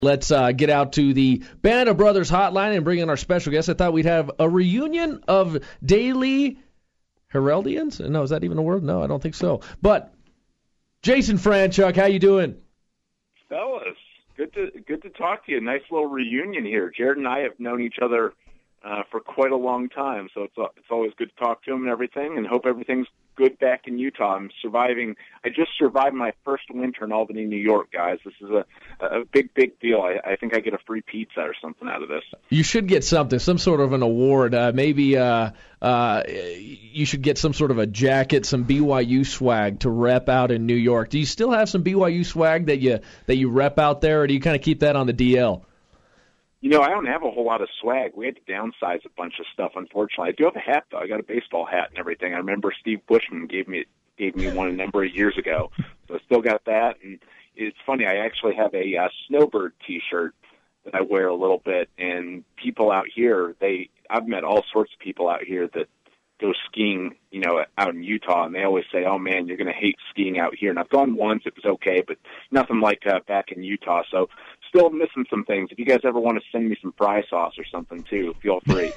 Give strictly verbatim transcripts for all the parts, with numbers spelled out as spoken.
Let's uh, get out to the Band of Brothers hotline and bring in our special guest. I thought we'd have a reunion of Daily Heraldians. No, is that even a word? No, I don't think so. But Jason Franchuk, how you doing? Fellas, good to good to talk to you. Nice little reunion here. Jared and I have known each other uh, for quite a long time, so it's it's always good to talk to him and everything, and hope everything's good back in Utah. I'm surviving. I just survived my first winter in Albany, New York, guys. This is a, a big, big deal. I, I think I get a free pizza or something out of this. You should get something, some sort of an award. Uh, maybe uh, uh, you should get some sort of a jacket, some B Y U swag to rep out in New York. Do you still have some B Y U swag that you that you rep out there, or do you kind of keep that on the D L? You know, I don't have a whole lot of swag. We had to downsize a bunch of stuff, unfortunately. I do have a hat, though. I got a baseball hat and everything. I remember Steve Bushman gave me gave me one a number of years ago, so I still got that. And it's funny, I actually have a uh, Snowbird T-shirt that I wear a little bit, and people out here, they I've met all sorts of people out here that go skiing, you know, out in Utah, and they always say, oh, man, you're going to hate skiing out here. And I've gone once. It was okay, but nothing like uh, back in Utah. So still missing some things. If you guys ever want to send me some fry sauce or something, too, feel free.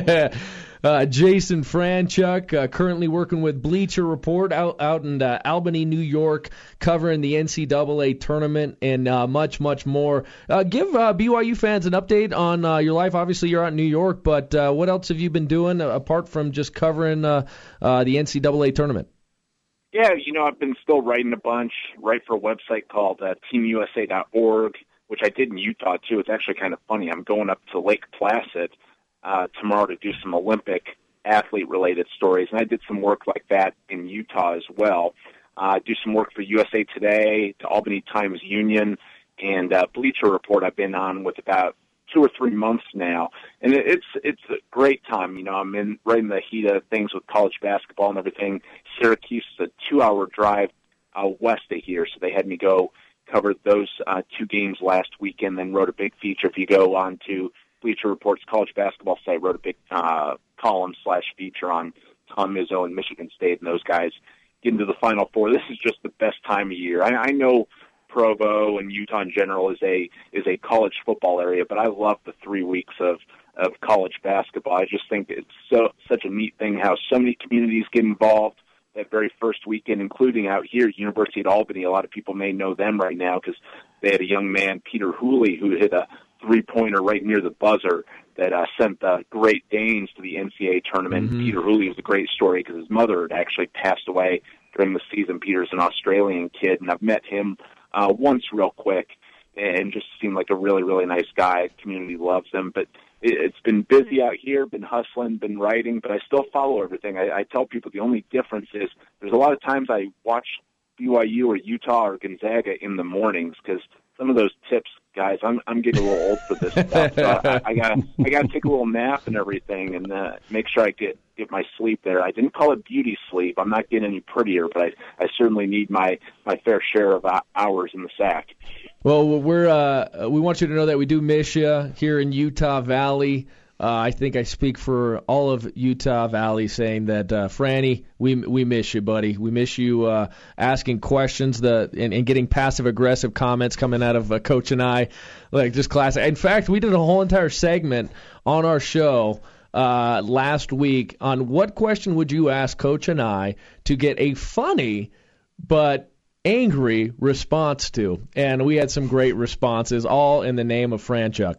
uh, Jason Franchuk, uh, currently working with Bleacher Report out, out in uh, Albany, New York, covering the N C double A tournament and uh, much, much more. Uh, give uh, B Y U fans an update on uh, your life. Obviously, you're out in New York, but uh, what else have you been doing uh, apart from just covering uh, uh, the N C double A tournament? Yeah, you know, I've been still writing a bunch, write for a website called uh, team U S A dot org, which I did in Utah, too. It's actually kind of funny. I'm going up to Lake Placid uh, tomorrow to do some Olympic athlete-related stories, and I did some work like that in Utah as well. Uh, do some work for U S A Today, the Albany Times-Union, and uh, Bleacher Report I've been on with about two or three months now. And it's it's a great time. You know, I'm in right in the heat of things with college basketball and everything. Syracuse is a two-hour drive uh, west of here, so they had me go covered those uh, two games last weekend, then wrote a big feature. If you go on to Bleacher Report's college basketball site, wrote a big uh, column slash feature on Tom Izzo and Michigan State and those guys getting to the Final Four. This is just the best time of year. I, I know Provo and Utah in general is a is a college football area, but I love the three weeks of of college basketball. I just think it's so such a neat thing how so many communities get involved that very first weekend, including out here, University at Albany. A lot of people may know them right now because they had a young man, Peter Hooley, who hit a three-pointer right near the buzzer that uh, sent the Great Danes to the N C double A tournament. Mm-hmm. Peter Hooley was a great story because his mother had actually passed away during the season. Peter's an Australian kid, and I've met him uh, once real quick and just seemed like a really, really nice guy. The community loves him, but it's been busy out here, been hustling, been writing, but I still follow everything. I, I tell people the only difference is there's a lot of times I watch B Y U or Utah or Gonzaga in the mornings because some of those tips, guys, I'm I'm getting a little old for this stuff. So I, I got I got to take a little nap and everything and uh, make sure I get get my sleep there. I didn't call it beauty sleep. I'm not getting any prettier, but I I certainly need my my fair share of hours in the sack. Well, we're uh, we want you to know that we do miss you here in Utah Valley. Uh, I think I speak for all of Utah Valley saying that, uh, Franny, we we miss you, buddy. We miss you uh, asking questions the and, and getting passive-aggressive comments coming out of uh, Coach and I, like just classic. In fact, we did a whole entire segment on our show uh, last week on what question would you ask Coach and I to get a funny but angry response to, and we had some great responses, all in the name of Franchuk.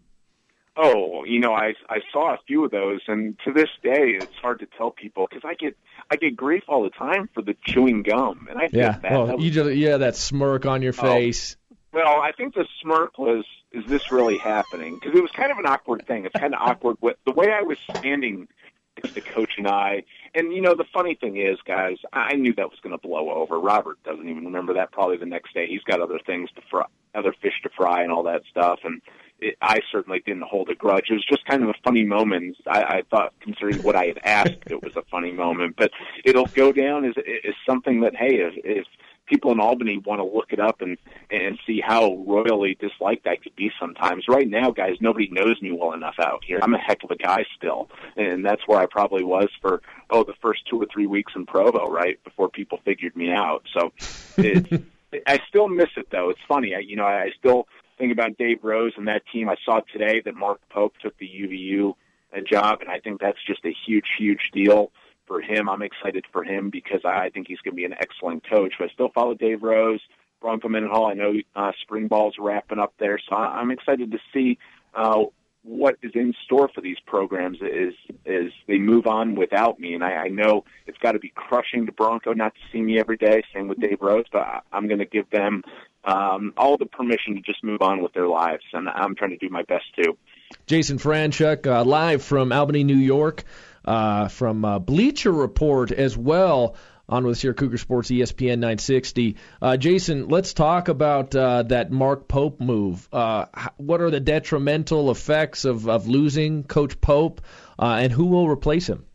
Oh, you know, I I saw a few of those, and to this day, it's hard to tell people because I get I get grief all the time for the chewing gum, and I feel yeah, bad. well, that was, you just yeah, that smirk on your face. Oh, well, I think the smirk was, is this really happening? Because it was kind of an awkward thing. It's kind of awkward with the way I was standing next to Coach and I. And, you know, the funny thing is, guys, I knew that was going to blow over. Robert doesn't even remember that probably the next day. He's got other things to fry, other fish to fry and all that stuff. And it, I certainly didn't hold a grudge. It was just kind of a funny moment. I, I thought, considering what I had asked, it was a funny moment. But it'll go down as, as something that, hey, if, if people in Albany want to look it up and, and see how royally disliked I could be sometimes. Right now, guys, nobody knows me well enough out here. I'm a heck of a guy still, and that's where I probably was for, oh, the first two or three weeks in Provo, right, before people figured me out. So it's, I still miss it, though. It's funny. I, you know, I still think about Dave Rose and that team, I saw today that Mark Pope took the U V U job, and I think that's just a huge, huge deal for him. I'm excited for him because I think he's going to be an excellent coach. But I still follow Dave Rose, Bronco Mendenhall. I know uh, spring ball's wrapping up there, so I'm excited to see uh, what is in store for these programs as, as they move on without me. And I, I know it's got to be crushing to Bronco not to see me every day, same with Dave Rose, but I'm going to give them um, all the permission to just move on with their lives, and I'm trying to do my best too. Jason Franchuk, uh, live from Albany, New York, uh, from uh, Bleacher Report as well, on with your Cougar Sports E S P N nine sixty. Uh, Jason, let's talk about uh, that Mark Pope move. Uh, what are the detrimental effects of, of losing Coach Pope, uh, and who will replace him?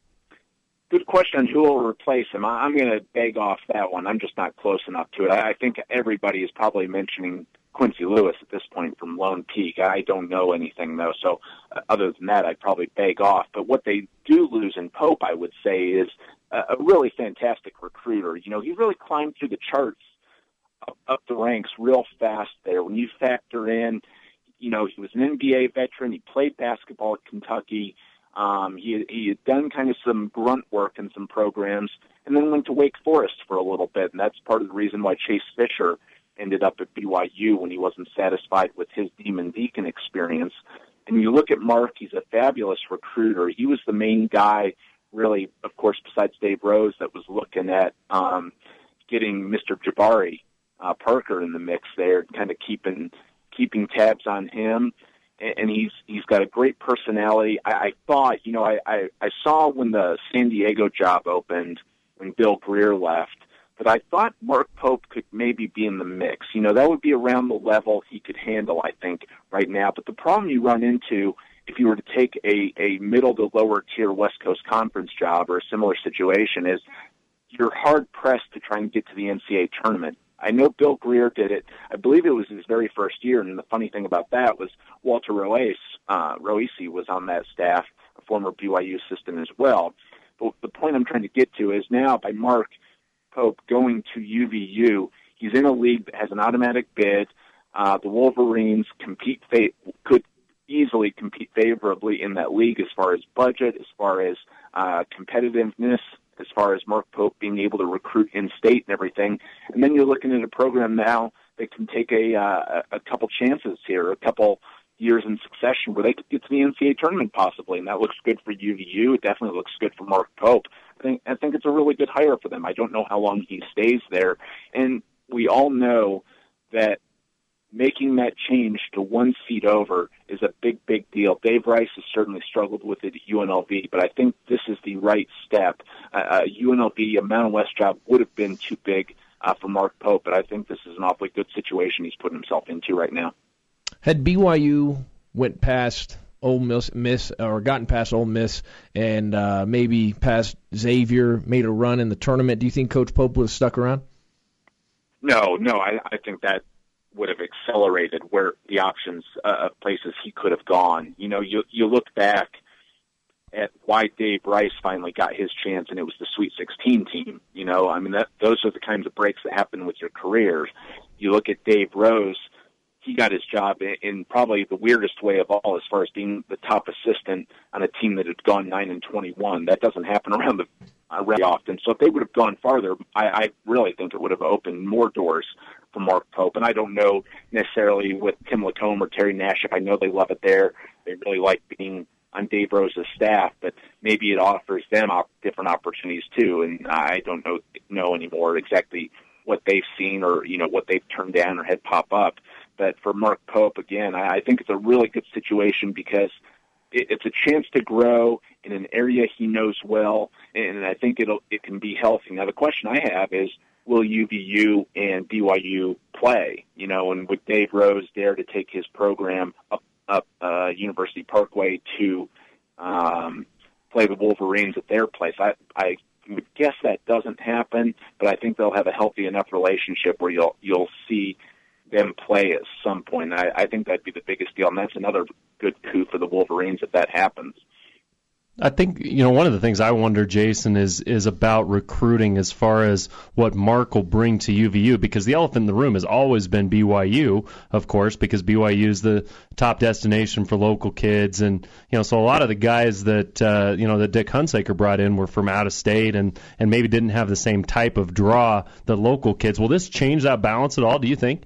Good question. Who will replace him? I'm going to beg off that one. I'm just not close enough to it. I think everybody is probably mentioning Quincy Lewis at this point from Lone Peak. I don't know anything, though, so uh, other than that, I'd probably beg off. But what they do lose in Pope, I would say, is a, a really fantastic recruiter. You know, he really climbed through the charts up, up the ranks real fast there. When you factor in, you know, he was an N B A veteran. He played basketball at Kentucky. Um, he, he had done kind of some grunt work in some programs and then went to Wake Forest for a little bit, and that's part of the reason why Chase Fisher ended up at B Y U when he wasn't satisfied with his Demon Deacon experience. And you look at Mark, he's a fabulous recruiter. He was the main guy, really, of course, besides Dave Rose, that was looking at um, getting Mister Jabari uh, Parker in the mix there, kind of keeping keeping tabs on him. And he's he's got a great personality. I, I thought, you know, I, I, I saw when the San Diego job opened, when Bill Greer left, but I thought Mark Pope could maybe be in the mix. You know, that would be around the level he could handle, I think, right now. But the problem you run into if you were to take a, a middle to lower tier West Coast Conference job or a similar situation is you're hard-pressed to try and get to the N C double A tournament. I know Bill Greer did it. I believe it was his very first year, and the funny thing about that was Walter Roese, uh, Roese was on that staff, a former B Y U assistant as well. But the point I'm trying to get to is now by Mark Pope going to U V U, he's in a league that has an automatic bid. Uh, the Wolverines compete fa- could easily compete favorably in that league as far as budget, as far as uh, competitiveness, as far as Mark Pope being able to recruit in-state and everything. And then you're looking at a program now that can take a uh, a couple chances here, a couple years in succession where they could get to the N C double A tournament possibly, and that looks good for U V U. It definitely looks good for Mark Pope. I think I think it's a really good hire for them. I don't know how long he stays there. And we all know that making that change to one seat over is a big, big deal. Dave Rice has certainly struggled with it at U N L V, but I think this is the right step. Uh, U N L V, a Mountain West job, would have been too big uh, for Mark Pope, but I think this is an awfully good situation he's putting himself into right now. Had B Y U went past Ole Miss, Miss or gotten past Ole Miss and uh, maybe past Xavier, made a run in the tournament, do you think Coach Pope would have stuck around? No, no, I, I think that would have accelerated where the options uh, of places he could have gone. You know, you you look back at why Dave Rice finally got his chance, and it was the Sweet sixteen team. You know, I mean, that those are the kinds of breaks that happen with your career. You look at Dave Rose, he got his job in, in probably the weirdest way of all, as far as being the top assistant on a team that had gone nine and twenty-one. That doesn't happen around the uh, very often. So if they would have gone farther, I, I really think it would have opened more doors for Mark Pope. And I don't know necessarily with Tim Lacombe or Terry Nash if I know they love it there. They really like being on Dave Rose's staff, but maybe it offers them op- different opportunities too. And I don't know know anymore exactly what they've seen or, you know, what they've turned down or had pop up. But for Mark Pope, again, I, I think it's a really good situation because it, it's a chance to grow in an area he knows well, and I think it'll it can be healthy. Now, the question I have is, will U V U and B Y U play? You know, and would Dave Rose dare to take his program up up uh, University Parkway to um, play the Wolverines at their place? I, I would guess that doesn't happen, but I think they'll have a healthy enough relationship where you'll you'll see them play at some point. I, I think that'd be the biggest deal, and that's another good coup for the Wolverines if that happens. I think, you know, one of the things I wonder, Jason, is is about recruiting as far as what Mark will bring to U V U, because the elephant in the room has always been B Y U, of course, because B Y U is the top destination for local kids. And, you know, so a lot of the guys that, uh, you know, that Dick Hunsaker brought in were from out of state and, and maybe didn't have the same type of draw that local kids. Will this change that balance at all, do you think?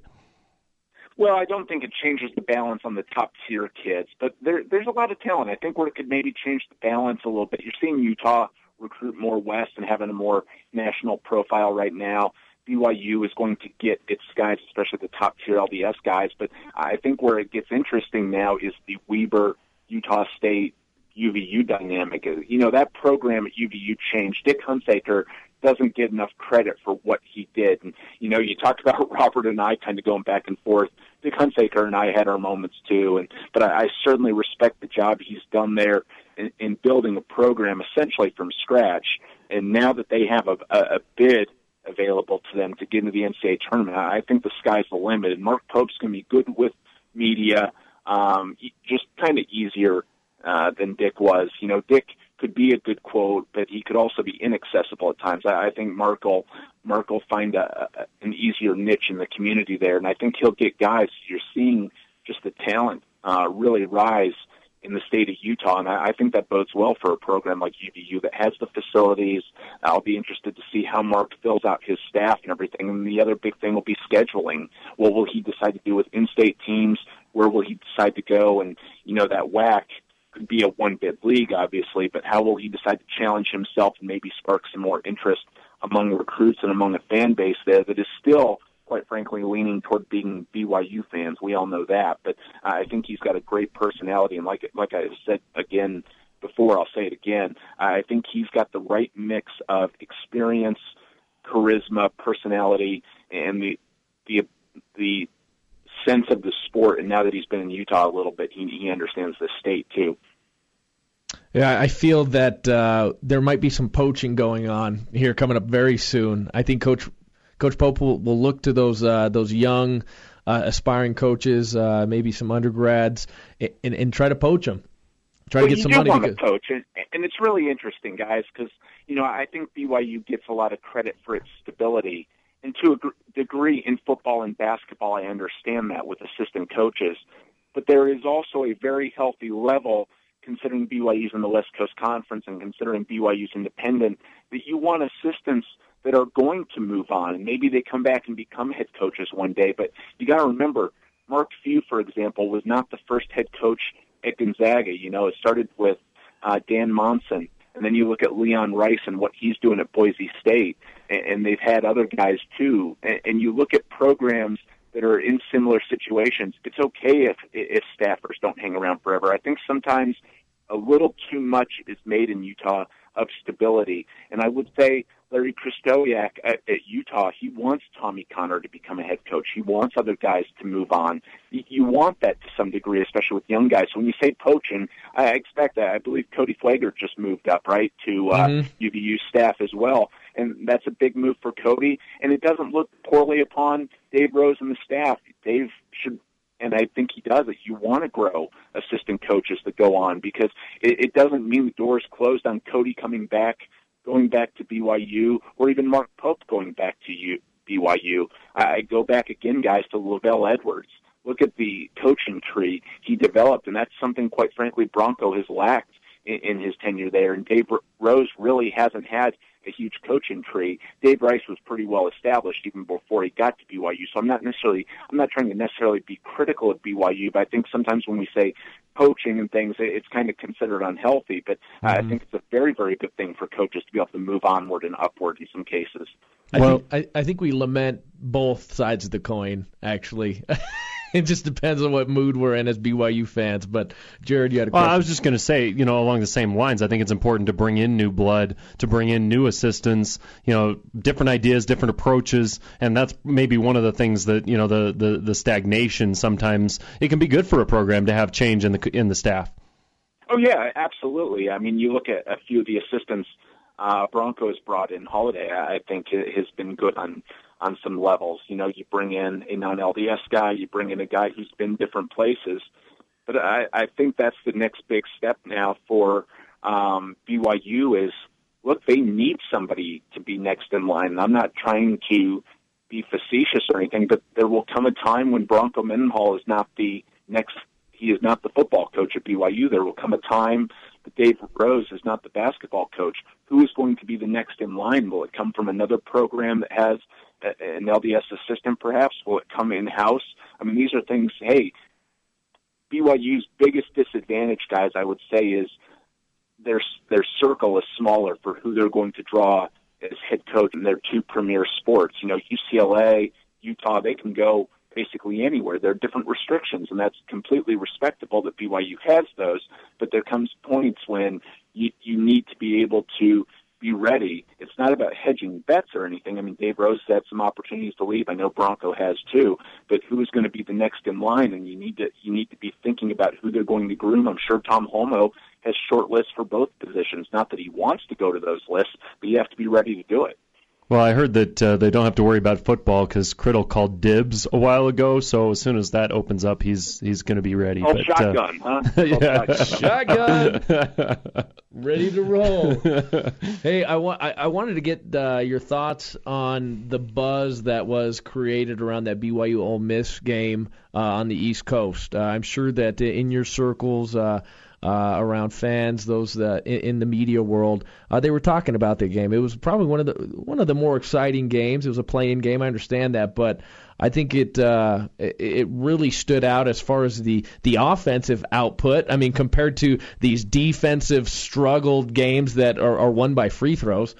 Well, I don't think it changes the balance on the top-tier kids, but there, there's a lot of talent. I think where it could maybe change the balance a little bit. You're seeing Utah recruit more west and having a more national profile right now. B Y U is going to get its guys, especially the top-tier L D S guys, but I think where it gets interesting now is the Weber, Utah State, U V U dynamic. You know, that program at U V U changed. Dick Hunsaker doesn't get enough credit for what he did. And, you know, you talked about Robert and I kind of going back and forth. Dick Hunsaker and I had our moments too, and but I, I certainly respect the job he's done there in, in building a program essentially from scratch. And now that they have a, a, a bid available to them to get into the N C double A tournament, I think the sky's the limit. And Mark Pope's going to be good with media, um, just kind of easier uh, than Dick was. You know, Dick could be a good quote, but he could also be inaccessible at times. I, I think Mark will, Mark will find a, a, an easier niche in the community there, and I think he'll get guys. You're seeing just the talent uh, really rise in the state of Utah, and I, I think that bodes well for a program like U V U that has the facilities. I'll be interested to see how Mark fills out his staff and everything, and the other big thing will be scheduling. What will he decide to do with in-state teams? Where will he decide to go? And, you know, that W A C could be a one-bid league, obviously, but how will he decide to challenge himself and maybe spark some more interest among recruits and among a fan base there that is still, quite frankly, leaning toward being B Y U fans. We all know that, but uh, I think he's got a great personality, and like like I said again before, I'll say it again, I think he's got the right mix of experience, charisma, personality, and the the the sense of the sport. And now that he's been in Utah a little bit, he, he understands the state too. Yeah, I feel that uh, there might be some poaching going on here coming up very soon. I think Coach Coach Pope will, will look to those uh, those young uh, aspiring coaches, uh, maybe some undergrads, and, and try to poach them. Try well, to get some you money. Want to to coach, and, and it's really interesting, guys, because you know I think B Y U gets a lot of credit for its stability. And to a gr- degree in football and basketball, I understand that with assistant coaches. But there is also a very healthy level, considering B Y U's in the West Coast Conference and considering B Y U's independent, that you want assistants that are going to move on. And maybe they come back and become head coaches one day. But you got to remember, Mark Few, for example, was not the first head coach at Gonzaga. You know, it started with uh, Dan Monson. And then you look at Leon Rice and what he's doing at Boise State, and, and they've had other guys too. And, and you look at programs that are in similar situations. It's okay if if staffers don't hang around forever. I think sometimes a little too much is made in Utah of stability. And I would say Larry Krystkowiak at, at Utah, he wants Tommy Connor to become a head coach. He wants other guys to move on. You, you want that to some degree, especially with young guys. So when you say poaching, I expect that. I believe Cody Flagler just moved up, right, to uh, mm-hmm. U V U staff as well. And that's a big move for Cody. And it doesn't look poorly upon Dave Rose and the staff. Dave should, and I think he does it. You want to grow assistant coaches that go on, because it, it doesn't mean the door's closed on Cody coming back, going back to B Y U, or even Mark Pope going back to U, B Y U. I go back again, guys, to Lavelle Edwards. Look at the coaching tree he developed, and that's something, quite frankly, Bronco has lacked in, in his tenure there. And Dave Rose really hasn't had a huge coaching tree. Dave Rice was pretty well established even before he got to B Y U. So I'm not necessarily, I'm not trying to necessarily be critical of B Y U, but I think sometimes when we say coaching and things, it's kind of considered unhealthy. But uh, mm-hmm. I think it's a very, very good thing for coaches to be able to move onward and upward in some cases. I well, think, I, I think we lament both sides of the coin, actually. It just depends on what mood we're in as B Y U fans. But, Jared, you had a question. Well, I was just going to say, you know, along the same lines, I think it's important to bring in new blood, to bring in new assistants, you know, different ideas, different approaches, and that's maybe one of the things that, you know, the, the, the stagnation sometimes, it can be good for a program to have change in the in the staff. Oh, yeah, absolutely. I mean, you look at a few of the assistants uh, Broncos brought in. Holiday, I think, has been good on on some levels. You know, you bring in a non-L D S guy, you bring in a guy who's been different places. But I, I think that's the next big step now for um, B Y U is, look, they need somebody to be next in line. And I'm not trying to be facetious or anything, but there will come a time when Bronco Mendenhall is not the next, he is not the football coach at B Y U. There will come a time that Dave Rose is not the basketball coach. Who is going to be the next in line? Will it come from another program that has an L D S assistant perhaps? Will it come in-house? I mean, these are things, hey, B Y U's biggest disadvantage, guys, I would say, is their their circle is smaller for who they're going to draw as head coach in their two premier sports. You know, U C L A, Utah, they can go basically anywhere. There are different restrictions, and that's completely respectable that B Y U has those, but there comes points when you, you need to be able to be ready. It's not about hedging bets or anything. I mean, Dave Rose had some opportunities to leave. I know Bronco has too, but who is going to be the next in line? And you need to you need to be thinking about who they're going to groom. I'm sure Tom Holmoe has short lists for both positions. Not that he wants to go to those lists, but you have to be ready to do it. Well, I heard that uh, they don't have to worry about football because Criddle called dibs a while ago. So as soon as that opens up, he's he's going to be ready. Oh, but, shotgun, uh, huh? Yeah. Shotgun, ready to roll. Hey, I want I, I wanted to get uh, your thoughts on the buzz that was created around that B Y U Ole Miss game uh, on the East Coast. Uh, I'm sure that in your circles. Uh, Uh, around fans, those uh, in, in the media world, uh, they were talking about the game. It was probably one of the one of the more exciting games. It was a play-in game, I understand that, but I think it uh, it, it really stood out as far as the the offensive output. I mean, compared to these defensive struggled games that are, are won by free throws.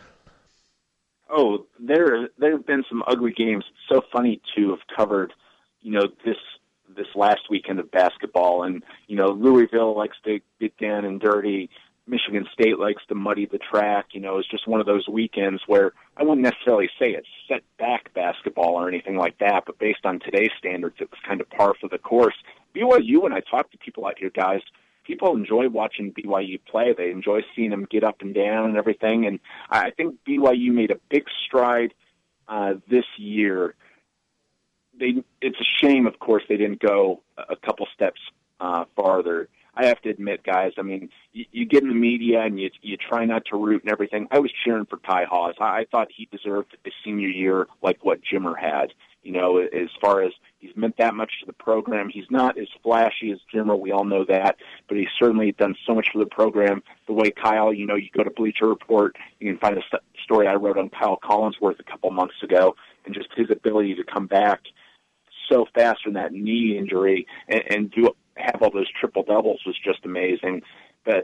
Oh, there there have been some ugly games. It's so funny to have covered, you know, this. this last weekend of basketball. And, you know, Louisville likes to get down and dirty. Michigan State likes to muddy the track. You know, it's just one of those weekends where I wouldn't necessarily say it's set back basketball or anything like that, but based on today's standards, it was kind of par for the course. B Y U, when I talk to people out here, guys, people enjoy watching B Y U play. They enjoy seeing them get up and down and everything. And I think B Y U made a big stride uh, this year. They, it's a shame, of course, they didn't go a couple steps uh, farther. I have to admit, guys, I mean, you, you get in the media and you you try not to root and everything. I was cheering for Ty Haws. I, I thought he deserved a senior year like what Jimmer had. You know, as far as he's meant that much to the program. He's not as flashy as Jimmer, we all know that, but he's certainly done so much for the program. The way Kyle, you know, you go to Bleacher Report, you can find a st- story I wrote on Kyle Collinsworth a couple months ago, and just his ability to come back so fast from that knee injury and, and do have all those triple doubles was just amazing. But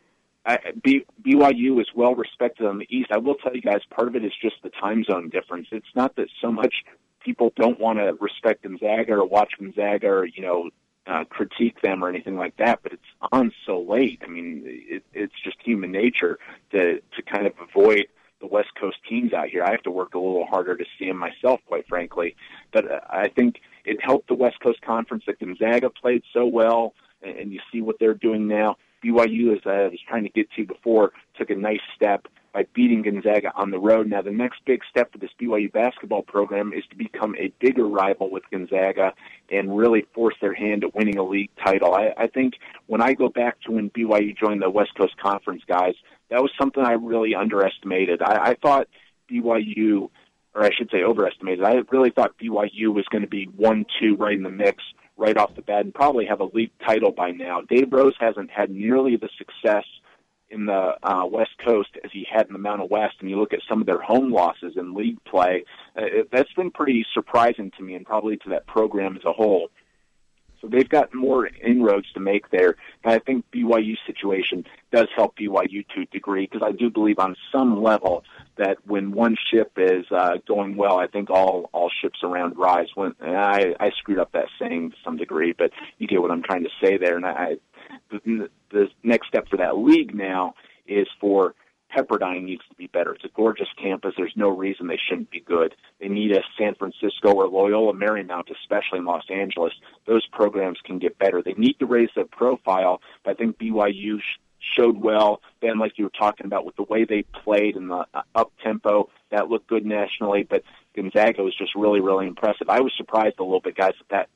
I, B, BYU is well respected on the East. I will tell you guys, part of it is just the time zone difference. It's not that so much people don't want to respect Gonzaga or watch Gonzaga or, you know, uh, critique them or anything like that, but it's on so late. I mean, it, it's just human nature to, to kind of avoid the West Coast teams out here. I have to work a little harder to see them myself, quite frankly. But uh, I think it helped the West Coast Conference that Gonzaga played so well, and, and you see what they're doing now. B Y U, as I was trying to get to before, took a nice step by beating Gonzaga on the road. Now, the next big step for this B Y U basketball program is to become a bigger rival with Gonzaga and really force their hand at winning a league title. I, I think when I go back to when B Y U joined the West Coast Conference, guys, that was something I really underestimated. I, I thought B Y U, or I should say overestimated, I really thought B Y U was going to be one two right in the mix right off the bat and probably have a league title by now. Dave Rose hasn't had nearly the success in the uh, West Coast as he had in the Mountain West, and you look at some of their home losses in league play, uh, it, that's been pretty surprising to me and probably to that program as a whole. So they've got more inroads to make there. And I think B Y U's situation does help B Y U to a degree because I do believe on some level that when one ship is uh, going well, I think all, all ships around rise. When I, I screwed up that saying to some degree, but you get what I'm trying to say there. And I, the, the next step for that league now is for Pepperdine needs to be better. It's a gorgeous campus. There's no reason they shouldn't be good. They need a San Francisco or Loyola Marymount, especially in Los Angeles. Those programs can get better. They need to raise their profile, but I think B Y U sh- showed well. Ben, like you were talking about, with the way they played and the uh, up-tempo, that looked good nationally, but Gonzaga was just really, really impressive. I was surprised a little bit, guys, that that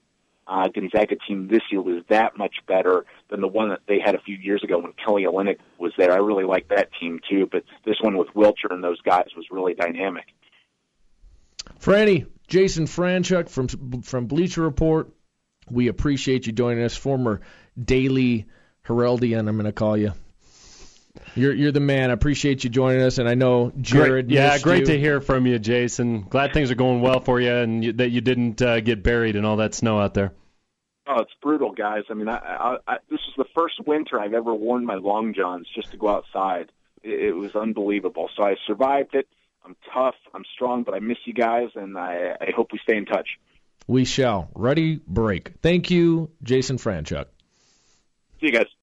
uh, Gonzaga team this year was that much better than the one that they had a few years ago when Kelly Olynyk was there. I really like that team too, but this one with Wilcher and those guys was really dynamic. Franny, Jason Franchuk from from Bleacher Report, we appreciate you joining us, former Daily Heraldian, I'm going to call you. You're you're the man. I appreciate you joining us, and I know Jared. Great. Yeah, great you. to hear from you, Jason. Glad things are going well for you, and you, that you didn't uh, get buried in all that snow out there. Oh, it's brutal, guys. I mean, I, I, I, this is the first winter I've ever worn my long johns just to go outside. It, it was unbelievable. So I survived it. I'm tough. I'm strong, but I miss you guys, and I, I hope we stay in touch. We shall. Ready, break. Thank you, Jason Franchuk. See you guys.